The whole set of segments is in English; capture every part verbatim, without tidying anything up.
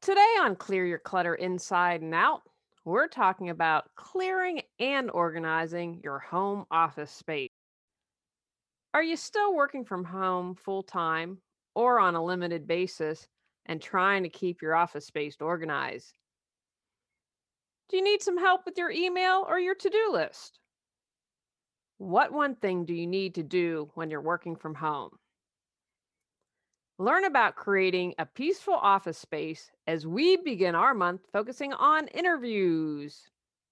Today on Clear Your Clutter Inside and Out, we're talking about clearing and organizing your home office space. Are you still working from home full time or on a limited basis and trying to keep your office space organized? Do you need some help with your email or your to do list? What one thing do you need to do when you're working from home? Learn about creating a peaceful office space as we begin our month focusing on interviews.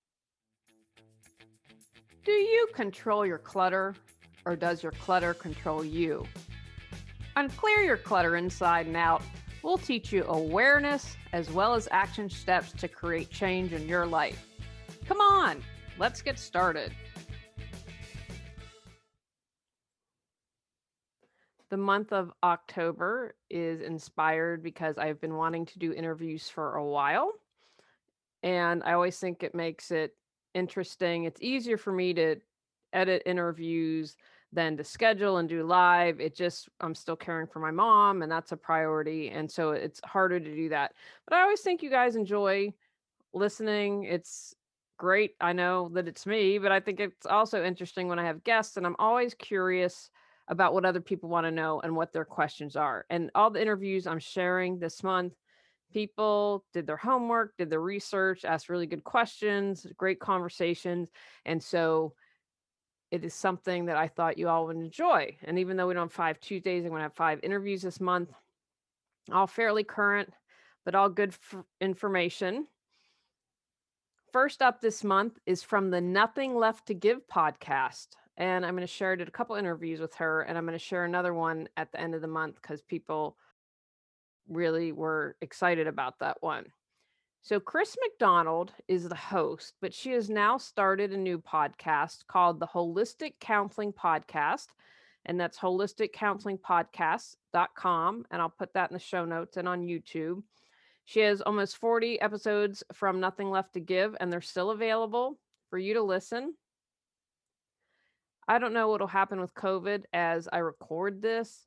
Do you control your clutter or does your clutter control you? On Clear Your Clutter Inside and Out, we'll teach you awareness as well as action steps to create change in your life. Come on, let's get started. The month of October is inspired because I've been wanting to do interviews for a while. And I always think it makes it interesting. It's easier for me to edit interviews than to schedule and do live. It just, I'm still caring for my mom, and that's a priority. And so it's harder to do that. But I always think you guys enjoy listening. It's great. I know that it's me, but I think it's also interesting when I have guests, and I'm always curious about what other people want to know and what their questions are. And all the interviews I'm sharing this month, people did their homework, did their research, asked really good questions, great conversations. And so it is something that I thought you all would enjoy. And even though we don't have five Tuesdays, I'm going to have five interviews this month, all fairly current, but all good f- information. First up this month is from the Nothing Left to Give podcast. And I'm going to share, I did a couple interviews with her, and I'm going to share another one at the end of the month because people really were excited about that one. So, Chris McDonald is the host, but she has now started a new podcast called the Holistic Counseling Podcast. And that's holistic counseling podcast dot com. And I'll put that in the show notes and on YouTube. She has almost forty episodes from Nothing Left to Give, and they're still available for you to listen. I don't know what'll happen with COVID as I record this.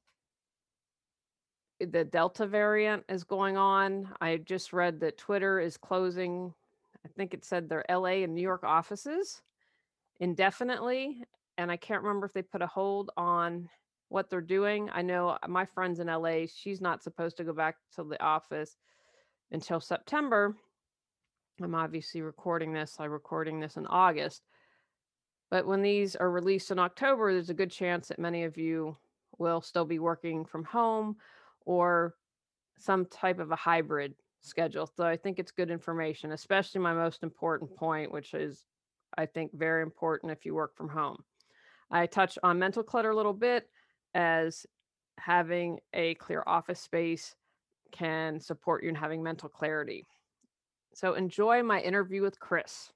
The Delta variant is going on. I just read that Twitter is closing, I think it said their L A and New York offices indefinitely. And I can't remember if they put a hold on what they're doing. I know my friend's in L A. She's not supposed to go back to the office until September. I'm obviously recording this. I'm recording this in August. But when these are released in October, there's a good chance that many of you will still be working from home or some type of a hybrid schedule. So I think it's good information, especially my most important point, which is, I think, very important if you work from home. I touch on mental clutter a little bit, as having a clear office space can support you in having mental clarity. So enjoy my interview with Chris.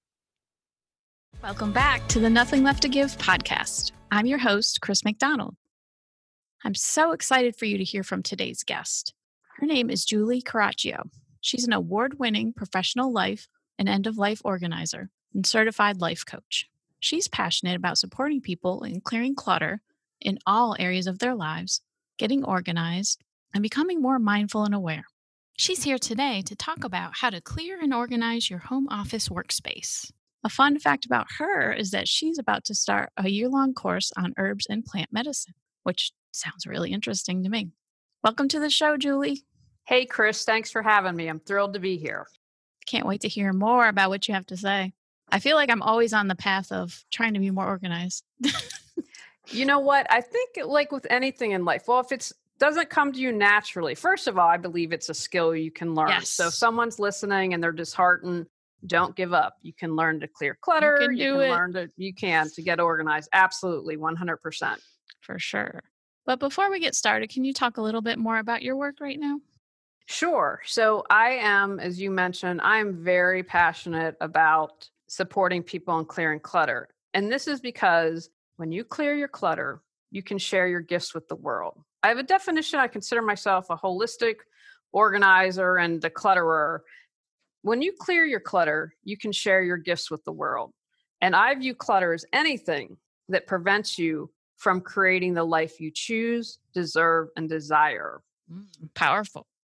Welcome back to the Nothing Left to Give podcast. I'm your host, Chris McDonald. I'm so excited for you to hear from today's guest. Her name is Julie Caraccio. She's an award-winning professional life and end-of-life organizer and certified life coach. She's passionate about supporting people in clearing clutter in all areas of their lives, getting organized, and becoming more mindful and aware. She's here today to talk about how to clear and organize your home office workspace. A fun fact about her is that she's about to start a year-long course on herbs and plant medicine, which sounds really interesting to me. Welcome to the show, Julie. Hey, Chris, thanks for having me. I'm thrilled to be here. Can't wait to hear more about what you have to say. I feel like I'm always on the path of trying to be more organized. You know what? I think like with anything in life, well, if it doesn't come to you naturally, first of all, I believe it's a skill you can learn. Yes. So if someone's listening and they're disheartened, don't give up. You can learn to clear clutter. You can do you can it. learn to, you can to get organized. Absolutely. one hundred percent. For sure. But before we get started, can you talk a little bit more about your work right now? Sure. So I am, as you mentioned, I'm very passionate about supporting people in clearing clutter. And this is because when you clear your clutter, you can share your gifts with the world. I have a definition. I consider myself a holistic organizer and declutterer. When you clear your clutter, you can share your gifts with the world. And I view clutter as anything that prevents you from creating the life you choose, deserve, and desire. Mm, powerful.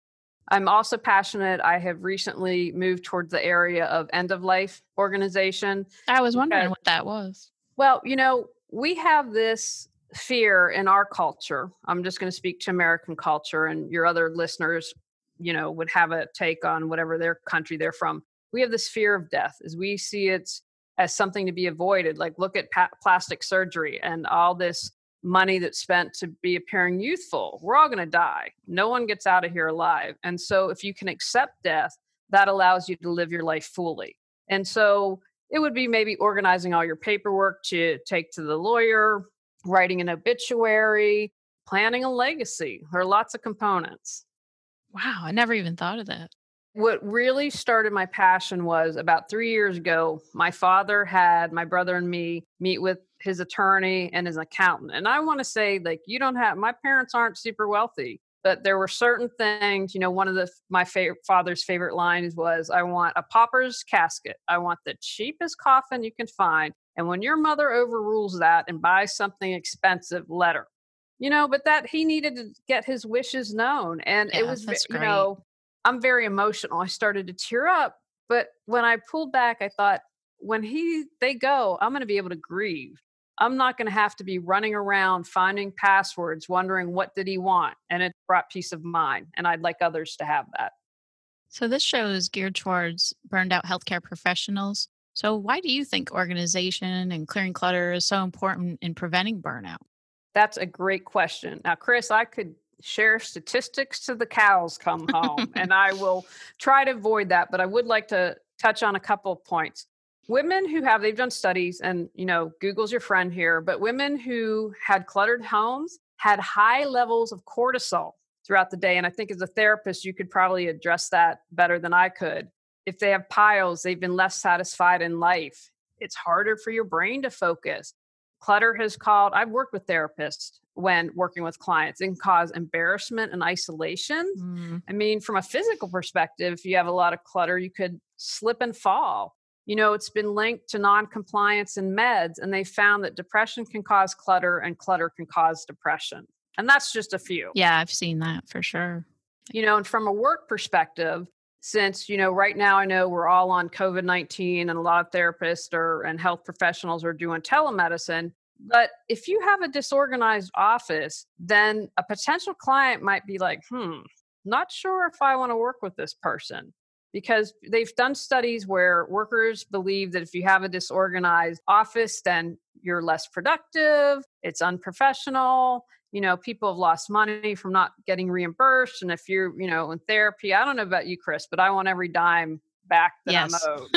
I'm also passionate. I have recently moved towards the area of end of life organization I was wondering because, what that was. well, you know, we have this fear in our culture. I'm just going to speak to American culture, and your other listeners, you know, would have a take on whatever their country they're from. We have this fear of death as we see it as something to be avoided. Like, look at pa- plastic surgery and all this money that's spent to be appearing youthful. We're all going to die. No one gets out of here alive. And so, if you can accept death, that allows you to live your life fully. And so, it would be maybe organizing all your paperwork to take to the lawyer, writing an obituary, planning a legacy. There are lots of components. Wow, I never even thought of that. What really started my passion was about three years ago. My father had my brother and me meet with his attorney and his accountant. And I want to say, like, you don't have, my parents aren't super wealthy, but there were certain things, you know, one of the, my fa- father's favorite lines was, I want a pauper's casket. I want the cheapest coffin you can find. And when your mother overrules that and buys something expensive, let her. You know, but that he needed to get his wishes known. And it Yeah, was, ve- that's you great. know, I'm very emotional. I started to tear up. But when I pulled back, I thought, when he they go, I'm going to be able to grieve. I'm not going to have to be running around finding passwords, wondering what did he want. And it brought peace of mind. And I'd like others to have that. So this show is geared towards burned out healthcare professionals. So why do you think organization and clearing clutter is so important in preventing burnout? That's a great question. Now, Chris, I could share statistics till the cows come home, and I will try to avoid that, but I would like to touch on a couple of points. Women who have, they've done studies, and, you know, Google's your friend here, but women who had cluttered homes had high levels of cortisol throughout the day. And I think as a therapist, you could probably address that better than I could. If they have piles, they've been less satisfied in life. It's harder for your brain to focus. Clutter has called, I've worked with therapists when working with clients, it can cause embarrassment and isolation. Mm, I mean, from a physical perspective, if you have a lot of clutter, you could slip and fall. You know, it's been linked to non-compliance in meds, and they found that depression can cause clutter and clutter can cause depression. And that's just a few. yeah, I've seen that for sure. You know, and from a work perspective, since, you know, right now I know we're all on COVID nineteen and a lot of therapists are, and health professionals are doing telemedicine. But if you have a disorganized office, then a potential client might be like, hmm, not sure if I want to work with this person. Because they've done studies where workers believe that if you have a disorganized office, then you're less productive, it's unprofessional. You know, people have lost money from not getting reimbursed. And if you're, you know, in therapy, I don't know about you, Chris, but I want every dime back that I'm Yes, owed.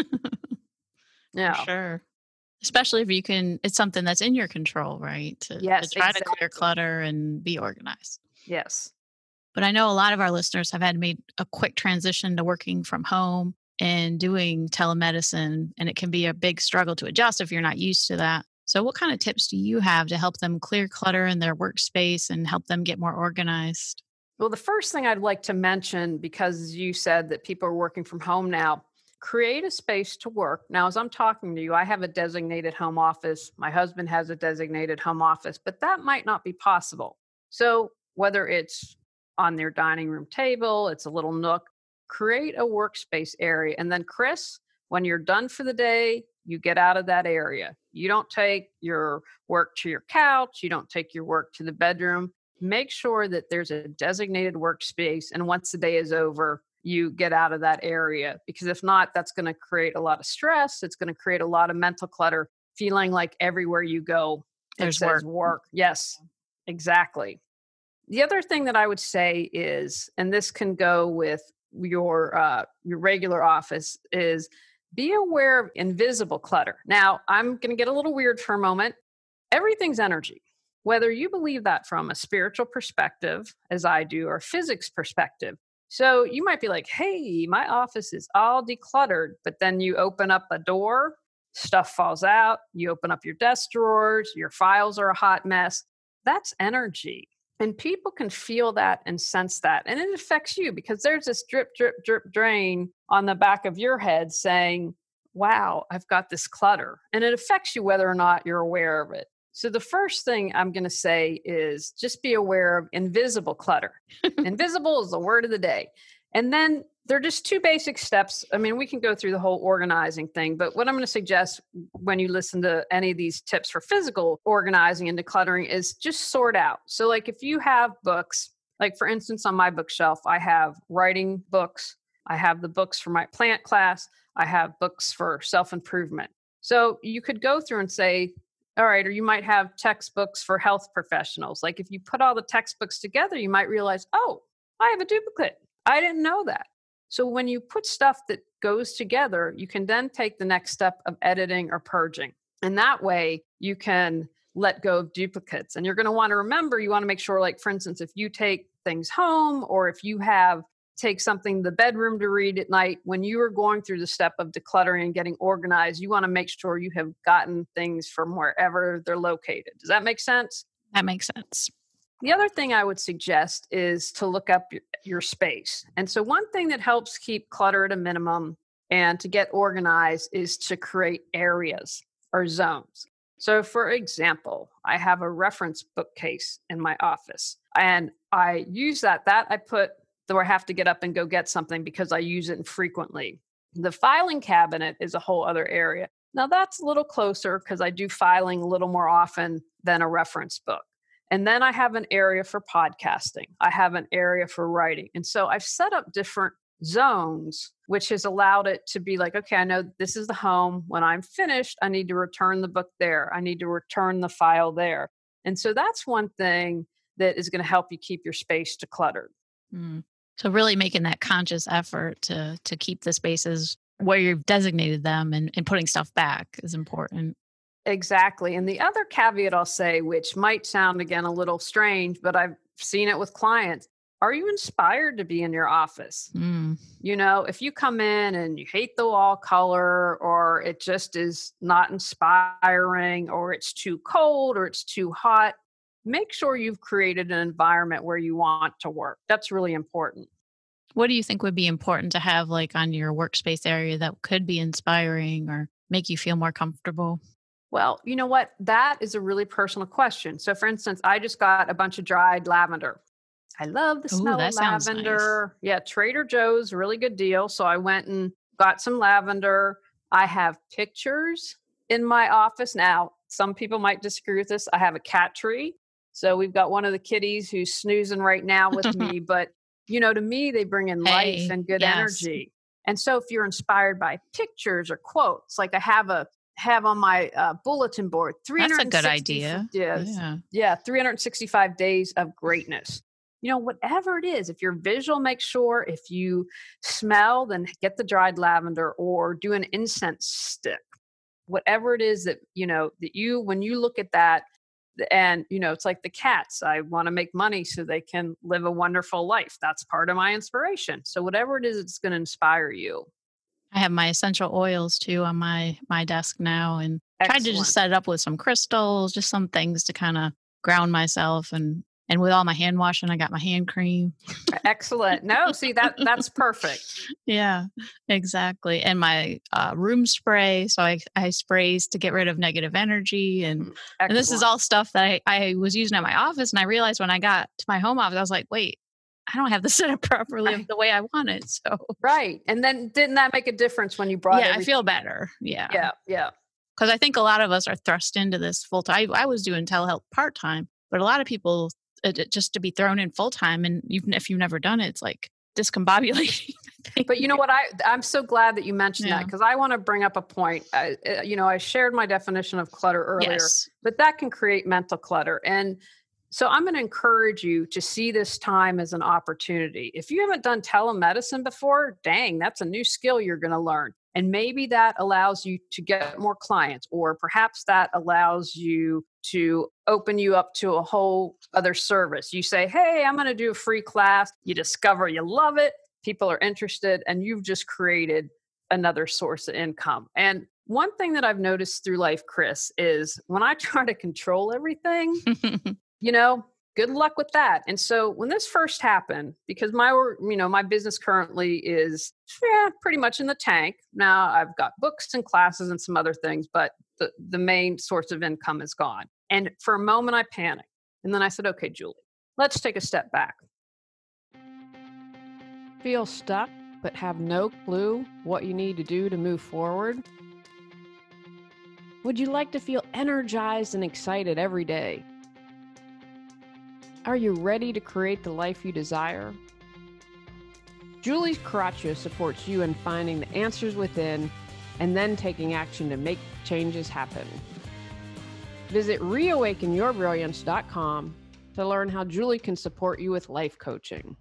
for Yeah. sure. Especially if you can, it's something that's in your control, right? To, to Yes, try to clear exactly. clutter and be organized. Yes. But I know a lot of our listeners have had made a quick transition to working from home and doing telemedicine, and it can be a big struggle to adjust if you're not used to that. So, what kind of tips do you have to help them clear clutter in their workspace and help them get more organized? Well, the first thing I'd like to mention, because you said that people are working from home now, create a space to work. Now, as I'm talking to you, I have a designated home office. My husband has a designated home office, but that might not be possible. So, whether it's on their dining room table, it's a little nook, create a workspace area. And then, Chris, when you're done for the day, you get out of that area. You don't take your work to your couch, you don't take your work to the bedroom. Make sure that there's a designated workspace. And once the day is over, you get out of that area. Because if not, that's going to create a lot of stress. It's going to create a lot of mental clutter, feeling like everywhere you go, it There's says work. work. Yes, exactly. The other thing that I would say is, and this can go with your uh, your regular office, is be aware of invisible clutter. Now, I'm going to get a little weird for a moment. Everything's energy. Whether you believe that from a spiritual perspective, as I do, or a physics perspective. So you might be like, hey, my office is all decluttered, but then you open up a door, stuff falls out, you open up your desk drawers, your files are a hot mess. That's energy. And people can feel that and sense that. And it affects you because there's this drip, drip, drip drain on the back of your head saying, wow, I've got this clutter. And it affects you whether or not you're aware of it. So the first thing I'm going to say is just be aware of invisible clutter. Invisible is the word of the day. And then there are just two basic steps. I mean, we can go through the whole organizing thing, but what I'm going to suggest when you listen to any of these tips for physical organizing and decluttering is just sort out. So, like if you have books, like for instance, on my bookshelf, I have writing books, I have the books for my plant class, I have books for self improvement. So, you could go through and say, all right, or you might have textbooks for health professionals. Like if you put all the textbooks together, you might realize, oh, I have a duplicate. I didn't know that. So when you put stuff that goes together, you can then take the next step of editing or purging. And that way you can let go of duplicates. And you're going to want to remember, you want to make sure, like, for instance, if you take things home or if you have take something to the bedroom to read at night, when you are going through the step of decluttering and getting organized, you want to make sure you have gotten things from wherever they're located. Does that make sense? That makes sense. The other thing I would suggest is to look up your, your space. And so one thing that helps keep clutter at a minimum and to get organized is to create areas or zones. So for example, I have a reference bookcase in my office and I use that, that I put where I have to get up and go get something because I use it infrequently. The filing cabinet is a whole other area. Now that's a little closer because I do filing a little more often than a reference book. And then I have an area for podcasting. I have an area for writing. And so I've set up different zones, which has allowed it to be like, okay, I know this is the home. When I'm finished, I need to return the book there. I need to return the file there. And so that's one thing that is going to help you keep your space decluttered. Mm. So really making that conscious effort to to keep the spaces where you've designated them and, and putting stuff back is important. Exactly. And the other caveat I'll say, which might sound again a little strange, but I've seen it with clients. Are you inspired to be in your office? Mm. You know, if you come in and you hate the wall color or it just is not inspiring or it's too cold or it's too hot, make sure you've created an environment where you want to work. That's really important. What do you think would be important to have like on your workspace area that could be inspiring or make you feel more comfortable? Well, you know what? That is a really personal question. So for instance, I just got a bunch of dried lavender. I love the Ooh, smell that of sounds lavender. Yeah, Trader Joe's, really good deal. So I went and got some lavender. I have pictures in my office. Now, some people might disagree with this. I have a cat tree. So we've got one of the kitties who's snoozing right now with me. But, you know, to me, they bring in life Hey, and good yes. energy. And so if you're inspired by pictures or quotes, like I have a have on my uh, bulletin board, That's a good three hundred sixty idea. Yes, Yeah. yeah, three hundred sixty-five days of greatness. You know, whatever it is, if you're visual, make sure. If you smell, then get the dried lavender or do an incense stick. Whatever it is that, you know, that you, when you look at that, and, you know, it's like the cats. I want to make money so they can live a wonderful life. That's part of my inspiration. So whatever it is, it's going to inspire you. I have my essential oils too on my my desk now and tried to Excellent. just set it up with some crystals, just some things to kind of ground myself and and with all my hand washing, I got my hand cream. Excellent. No, see that that's perfect. Yeah, exactly. And my uh, room spray. So I, I sprays to get rid of negative energy. And, Excellent. and this is all stuff that I, I was using at my office. And I realized when I got to my home office, I was like, wait, I don't have this set up properly Right. the way I want it. So, Right. And then didn't that make a difference when you brought yeah, I everything? feel better. Yeah. Yeah. Yeah. Because I think a lot of us are thrust into this full time. I, I was doing telehealth part time, but a lot of people uh, just to be thrown in full time. And even if you've never done it, it's like discombobulating. I think. But you know what? I, I'm so glad that you mentioned Yeah. that because I want to bring up a point. I, uh, you know, I shared my definition of clutter earlier, Yes. but that can create mental clutter. And so I'm going to encourage you to see this time as an opportunity. If you haven't done telemedicine before, dang, that's a new skill you're going to learn. And maybe that allows you to get more clients, or perhaps that allows you to open you up to a whole other service. You say, hey, I'm going to do a free class. You discover you love it. People are interested, and you've just created another source of income. And one thing that I've noticed through life, Chris, is when I try to control everything, you know, good luck with that. And so when this first happened, because my, you know, my business currently is yeah, pretty much in the tank. Now I've got books and classes and some other things, but the, the main source of income is gone. And for a moment I panicked. And then I said, okay, Julie, let's take a step back. Feel stuck but have no clue what you need to do to move forward? Would you like to feel energized and excited every day? Are you ready to create the life you desire? Julie Caraccio supports you in finding the answers within and then taking action to make changes happen. Visit reawaken your brilliance dot com to learn how Julie can support you with life coaching.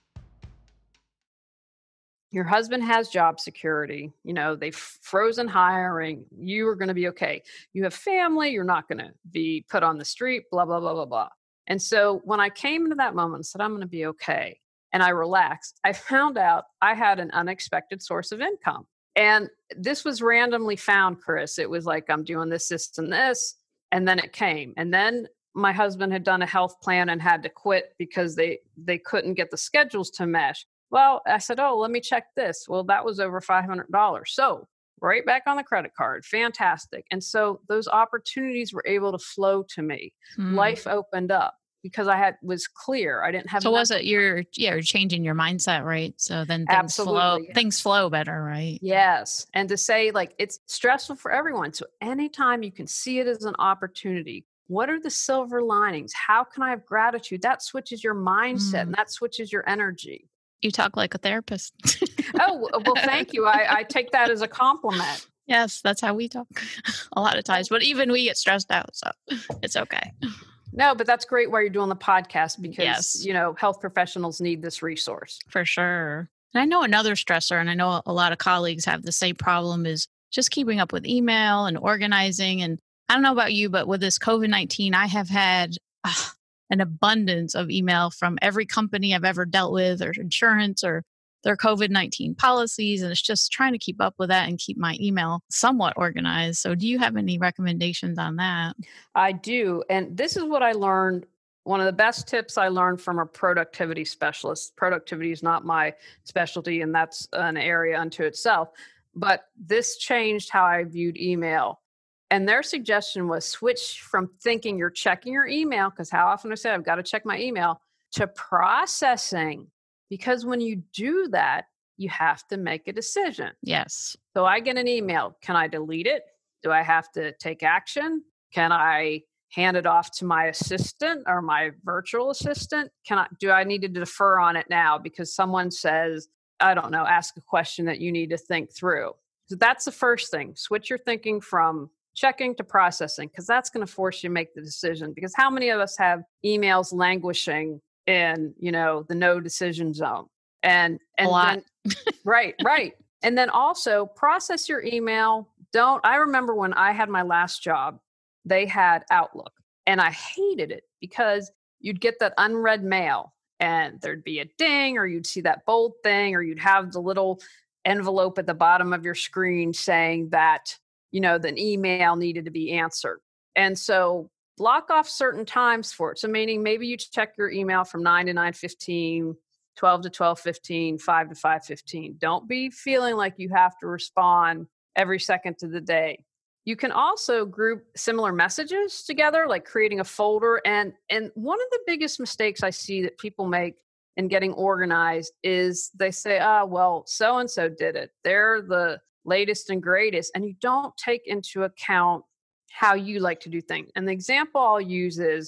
Your husband has job security. You know, they've frozen hiring. You are going to be okay. You have family. You're not going to be put on the street, blah, blah, blah, blah, blah. And so when I came into that moment and said, I'm going to be okay, and I relaxed, I found out I had an unexpected source of income. And this was randomly found, Chris. It was like, I'm doing this, this, and this. And then it came. And then my husband had done a health plan and had to quit because they, they couldn't get the schedules to mesh. Well, I said, oh, let me check this. Well, that was over five hundred dollars. So right back on the credit card. Fantastic. And so those opportunities were able to flow to me. Mm. Life opened up because I had was clear. I didn't have. So was it you're yeah, you're changing your mindset, right? So then things Absolutely. flow things flow better, right? Yes. And to say, like, it's stressful for everyone. So anytime you can see it as an opportunity, what are the silver linings? How can I have gratitude? That switches your mindset Mm. and that switches your energy. You talk like a therapist. Oh, well, thank you. I, I take that as a compliment. Yes, that's how we talk a lot of times. But even we get stressed out, so it's okay. No, but that's great while you're doing the podcast because, Yes. you know, health professionals need this resource. For sure. And I know another stressor, and I know a lot of colleagues have the same problem, is just keeping up with email and organizing. And I don't know about you, but with this COVID nineteen, I have had uh, an abundance of email from every company I've ever dealt with, or insurance, or their COVID nineteen policies. And it's just trying to keep up with that and keep my email somewhat organized. So do you have any recommendations on that? I do. And this is what I learned. One of the best tips I learned from a productivity specialist. Productivity is not my specialty, and that's an area unto itself. But this changed how I viewed email. And their suggestion was switch from thinking you're checking your email, because how often I say I've got to check my email, to processing. Because when you do that, you have to make a decision. Yes. So I get an email. Can I delete it? Do I have to take action? Can I hand it off to my assistant or my virtual assistant? Can I, do I need to defer on it now because someone says, I don't know, ask a question that you need to think through? So that's the first thing. Switch your thinking from checking to processing, because that's going to force you to make the decision. Because how many of us have emails languishing in, you know, the no decision zone? And, and a lot. Then, right, right. And then also process your email. Don't, I remember when I had my last job, they had Outlook, and I hated it because you'd get that unread mail and there'd be a ding, or you'd see that bold thing, or you'd have the little envelope at the bottom of your screen saying that, you know, the email needed to be answered. And so block off certain times for it. So meaning maybe you check your email from nine to nine fifteen, twelve to twelve fifteen, five to five fifteen. Don't be feeling like you have to respond every second of the day. You can also group similar messages together, like creating a folder. And, and one of the biggest mistakes I see that people make in getting organized is they say, oh, well, so-and-so did it. They're the latest and greatest. And you don't take into account how you like to do things. And the example I'll use is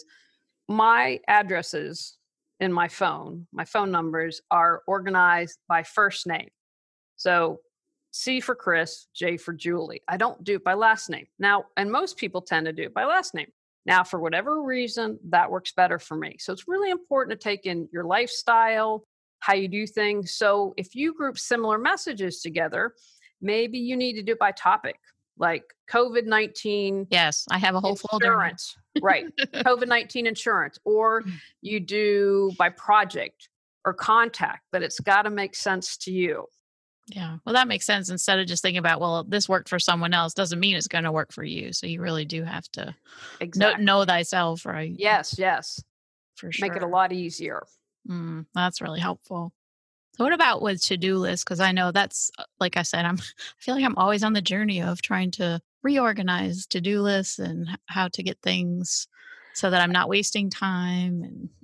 my addresses in my phone, my phone numbers are organized by first name. So C for Chris, J for Julie. I don't do it by last name. Now, and most people tend to do it by last name. Now, for whatever reason, that works better for me. So it's really important to take in your lifestyle, how you do things. So if you group similar messages together, maybe you need to do it by topic, like COVID nineteen. Yes, I have a whole folder. Insurance, right? COVID nineteen insurance, or you do by project or contact, but it's got to make sense to you. Yeah. Well, that makes sense. Instead of just thinking about, well, this worked for someone else, doesn't mean it's going to work for you. So you really do have to exactly. know, know thyself, right? Yes, yes. For sure. Make it a lot easier. Mm, that's really helpful. So what about with to-do lists? Because I know that's, like I said, I'm, I feel like I'm always on the journey of trying to reorganize to-do lists and how to get things so that I'm not wasting time. And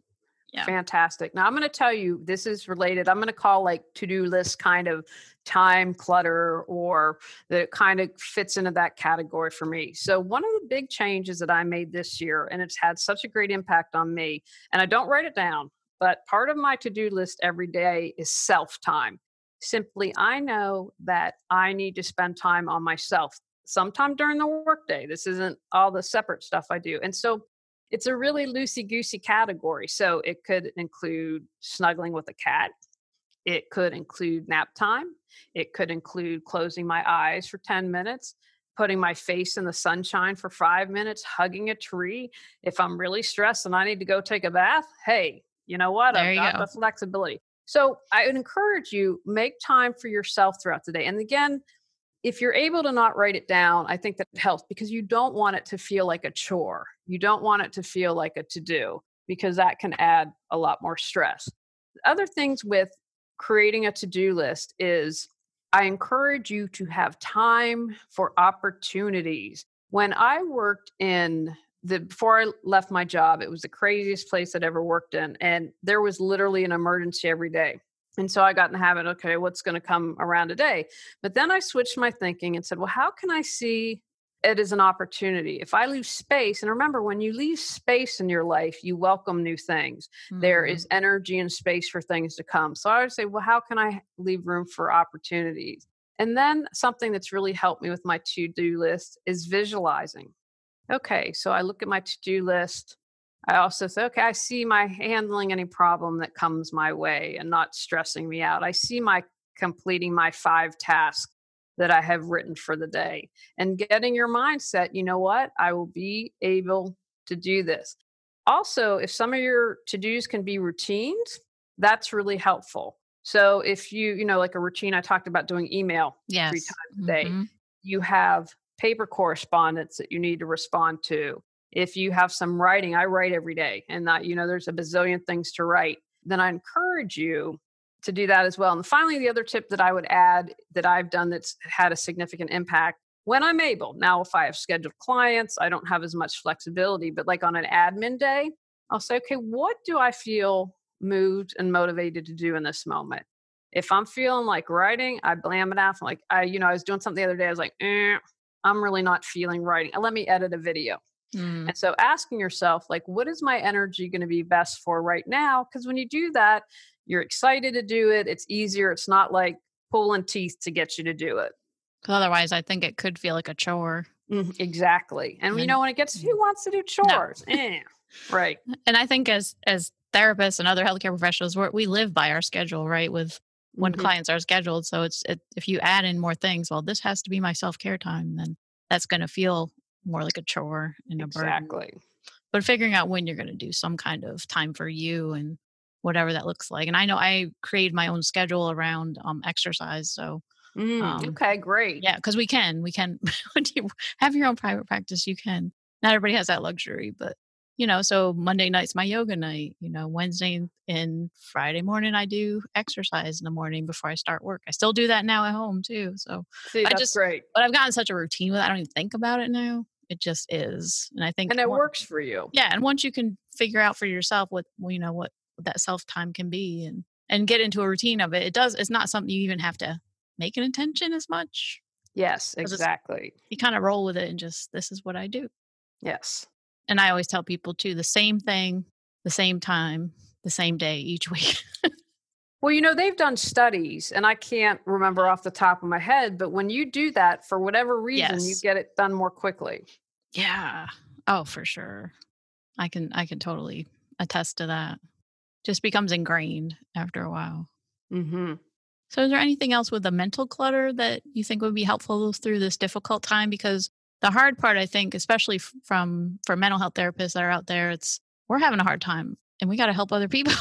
Yeah. Fantastic. Now I'm going to tell you, this is related. I'm going to call like to-do list kind of time clutter, or that it kind of fits into that category for me. So one of the big changes that I made this year, and it's had such a great impact on me, and I don't write it down, but part of my to-do list every day is self-time. Simply, I know that I need to spend time on myself sometime during the workday. This isn't all the separate stuff I do. And so it's a really loosey goosey category. So it could include snuggling with a cat. It could include nap time. It could include closing my eyes for ten minutes, putting my face in the sunshine for five minutes, hugging a tree. If I'm really stressed and I need to go take a bath, hey, you know what? There I've you got go. the flexibility. So I would encourage you, make time for yourself throughout the day. And again, if you're able to not write it down, I think that helps, because you don't want it to feel like a chore. You don't want it to feel like a to-do, because that can add a lot more stress. Other things with creating a to-do list is I encourage you to have time for opportunities. When I worked in the, before I left my job, it was the craziest place I'd ever worked in. And there was literally an emergency every day. And so I got in the habit, okay, what's going to come around today? But then I switched my thinking and said, well, how can I see it as an opportunity? If I leave space, and remember, when you leave space in your life, you welcome new things. Mm-hmm. There is energy and space for things to come. So I would say, well, how can I leave room for opportunities? And then something that's really helped me with my to-do list is visualizing. Okay, so I look at my to-do list. I also say, okay, I see my handling any problem that comes my way and not stressing me out. I see my completing my five tasks that I have written for the day, and getting your mindset, you know what, I will be able to do this. Also, if some of your to-dos can be routines, that's really helpful. So if you, you know, like a routine, I talked about doing email yes. three times a day. Mm-hmm. You have paper correspondence that you need to respond to. If you have some writing, I write every day, and that, you know, there's a bazillion things to write, then I encourage you to do that as well. And finally, the other tip that I would add that I've done that's had a significant impact, when I'm able. Now, if I have scheduled clients, I don't have as much flexibility, but like on an admin day, I'll say, okay, what do I feel moved and motivated to do in this moment? If I'm feeling like writing, I blam it out. I'm like, I, you know, I was doing something the other day. I was like, eh, I'm really not feeling writing. Let me edit a video. Mm. And so asking yourself, like, what is my energy going to be best for right now? Because when you do that, you're excited to do it. It's easier. It's not like pulling teeth to get you to do it. Because otherwise, I think it could feel like a chore. Mm, exactly. And, and you know, when it gets, who wants to do chores? No. Eh, right. And I think as as therapists and other healthcare professionals, we're, we live by our schedule, right? With when mm-hmm. clients are scheduled. So it's it, if you add in more things, well, this has to be my self-care time, then that's going to feel more like a chore and a exactly. burden. But figuring out when you're going to do some kind of time for you and whatever that looks like. And I know I create my own schedule around um, exercise. So, mm, um, okay, great. Yeah, because we can, we can, when you have your own private practice, you can. Not everybody has that luxury, but, you know, so Monday night's my yoga night, you know, Wednesday and Friday morning, I do exercise in the morning before I start work. I still do that now at home too. So See, that's I just, great. But I've gotten such a routine with it. I don't even think about it now. It just is. And I think. And it more, works for you. Yeah. And once you can figure out for yourself what, you know, what, that self-time can be and, and get into a routine of it, it does, it's not something you even have to make an intention as much. Yes, exactly. You kind of roll with it and just, this is what I do. Yes. And I always tell people too, the same thing, the same time, the same day each week. Well, you know, they've done studies, and I can't remember off the top of my head, but when you do that, for whatever reason, yes. you get it done more quickly. Yeah. Oh, for sure. I can, I can totally attest to that. Just becomes ingrained after a while. Mm-hmm. So is there anything else with the mental clutter that you think would be helpful through this difficult time? Because the hard part, I think, especially f- from for mental health therapists that are out there, it's we're having a hard time and we got to help other people.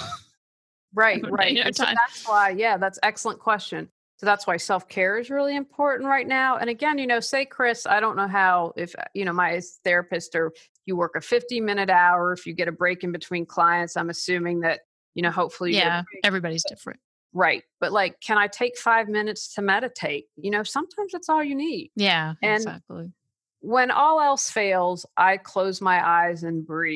Right, right. And so that's why, yeah, that's an excellent question. So that's why self-care is really important right now. And again, you know, say, Chris, I don't know how, if, you know, my therapist, or you work a fifty minute hour, if you get a break in between clients, I'm assuming that, you know, hopefully. Yeah, everybody's different. Right. But like, can I take five minutes to meditate? You know, sometimes that's all you need. Yeah, and exactly. When all else fails, I close my eyes and breathe.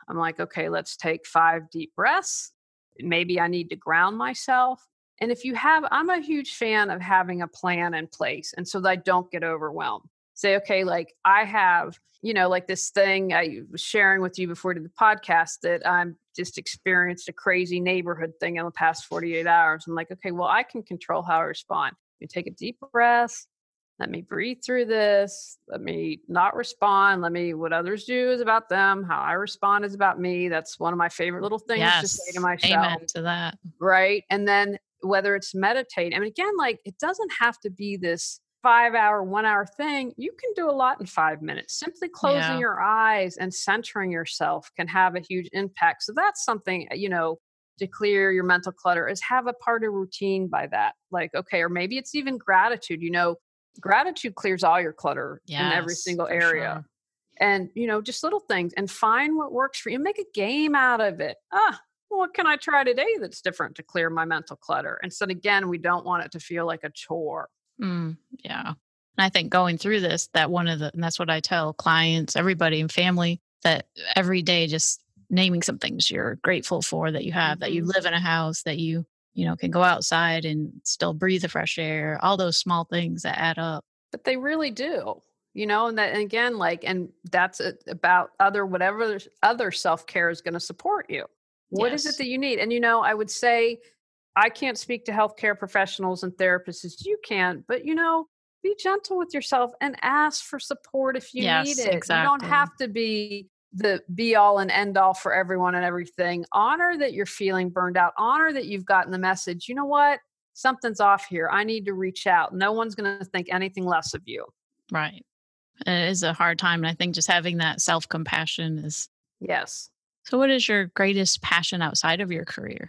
I'm like, okay, let's take five deep breaths. Maybe I need to ground myself. And if you have, I'm a huge fan of having a plan in place. And so that I don't get overwhelmed. Say, okay, like I have, you know, like this thing I was sharing with you before to the podcast that I'm just experienced a crazy neighborhood thing in the past forty-eight hours. I'm like, okay, well, I can control how I respond. You take a deep breath. Let me breathe through this. Let me not respond. Let me, what others do is about them. How I respond is about me. That's one of my favorite little things to say to Yes. myself. Amen to that. Right. And then whether it's meditate, I mean, again, like it doesn't have to be this five hour, one hour thing. You can do a lot in five minutes. Simply closing Yeah. your eyes and centering yourself can have a huge impact. So that's something, you know, to clear your mental clutter is have a part of routine by that. Like, okay, or maybe it's even gratitude, you know, gratitude clears all your clutter in every Yes, single for area. sure. And, you know, just little things and find what works for you. Make a game out of it. Ah, what can I try today that's different to clear my mental clutter? Instead, again, we don't want it to feel like a chore. Mm, yeah. And I think going through this, that one of the, and that's what I tell clients, everybody and family, that every day just naming some things you're grateful for that you have, that you hmm live in a house, that you, you know, can go outside and still breathe the fresh air, all those small things that add up. But they really do, you know, and that, and again, like, and that's a, about other, whatever there's- other self care is going to support you. What is it Yes. that you need? And, you know, I would say, I can't speak to healthcare professionals and therapists as you can, but you know, be gentle with yourself and ask for support if you need Yes, it. You don't exactly. have to be the be all and end all for everyone and everything. Honor that you're feeling burned out. Honor that you've gotten the message. You know what? Something's off here. I need to reach out. No one's going to think anything less of you. Right. It is a hard time. And I think just having that self compassion is. Yes. So, what is your greatest passion outside of your career?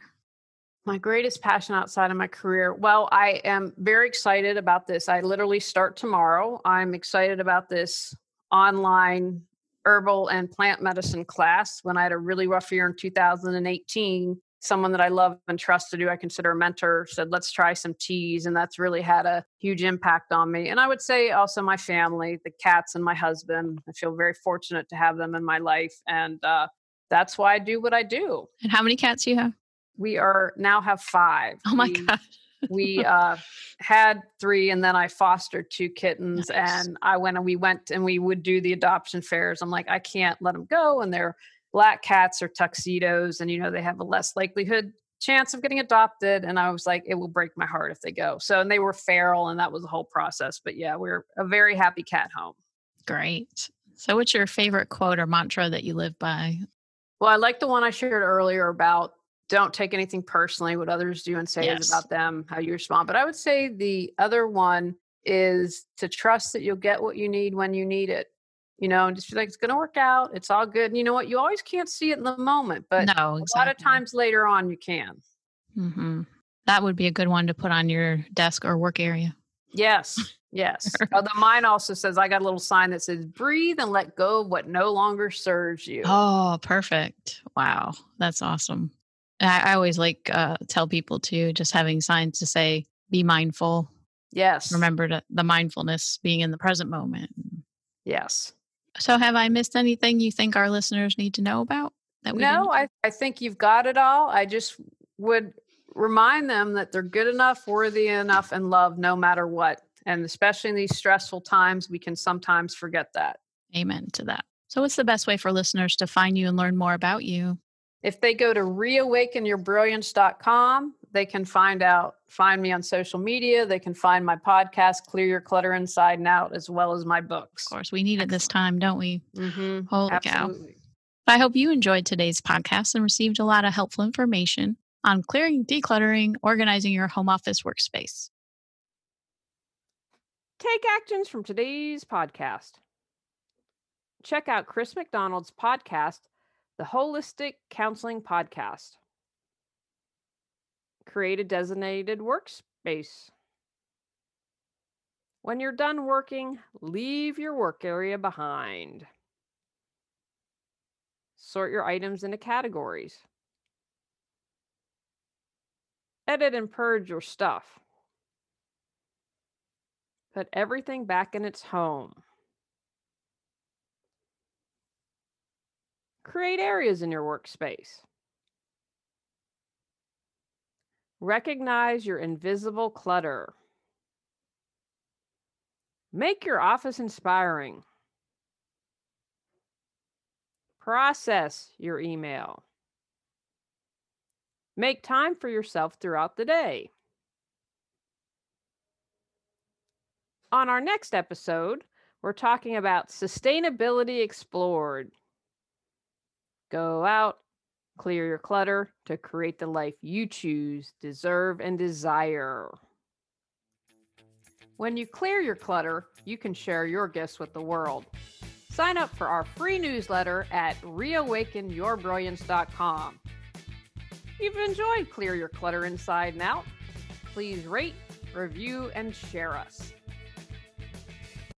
My greatest passion outside of my career. Well, I am very excited about this. I literally start tomorrow. I'm excited about this online herbal and plant medicine class. When I had a really rough year in two thousand eighteen, someone that I love and trusted, who I consider a mentor, said, let's try some teas. And that's really had a huge impact on me. And I would say also my family, the cats and my husband. I feel very fortunate to have them in my life. And uh, that's why I do what I do. And how many cats do you have? We are now have five. Oh my We God. we uh had three and then I fostered two kittens Nice. and I went and we went and we would do the adoption fairs. I'm like, I can't let them go. And they're black cats or tuxedos and you know they have a less likelihood chance of getting adopted. And I was like, it will break my heart if they go. So and they were feral and that was the whole process. But yeah, we're a very happy cat home. Great. So, what's your favorite quote or mantra that you live by? Well, I like the one I shared earlier about don't take anything personally. What others do and say is Yes. about them, how you respond. But I would say the other one is to trust that you'll get what you need when you need it. You know, and just be like, it's going to work out. It's all good. And you know what? You always can't see it in the moment, but No, a lot of exactly. times later on, you can. Hmm. That would be a good one to put on your desk or work area. Yes. Yes. Although mine also says, I got a little sign that says, breathe and let go of what no longer serves you. Oh, perfect. Wow. That's awesome. I, I always like uh tell people too, just having signs to say, be mindful. Yes. Remember to, the mindfulness being in the present moment. Yes. So, have I missed anything you think our listeners need to know about that we No, didn't? I, I think you've got it all. I just would remind them that they're good enough, worthy enough, and loved no matter what. And especially in these stressful times, we can sometimes forget that. Amen to that. So, what's the best way for listeners to find you and learn more about you? If they go to reawaken your brilliance dot com, they can find out, find me on social media. They can find my podcast, Clear Your Clutter Inside and Out, as well as my Of books. course, we need it this Excellent. time, don't we? Mm-hmm. Holy cow. Absolutely. I hope you enjoyed today's podcast and received a lot of helpful information on clearing, decluttering, organizing your home office workspace. Take actions from today's podcast. Check out Chris McDonald's podcast, The Holistic Counseling Podcast. Create a designated workspace. When you're done working, leave your work area behind. Sort your items into categories. Edit and purge your stuff. Put everything back in its home. Create areas in your workspace. Recognize your invisible clutter. Make your office inspiring. Process your email. Make time for yourself throughout the day. On our next episode, we're talking about sustainability explored. Go out, clear your clutter to create the life you choose, deserve, and desire. When you clear your clutter, you can share your gifts with the world. Sign up for our free newsletter at reawaken your brilliance dot com. If you've enjoyed Clear Your Clutter Inside and Out, please rate, review, and share us.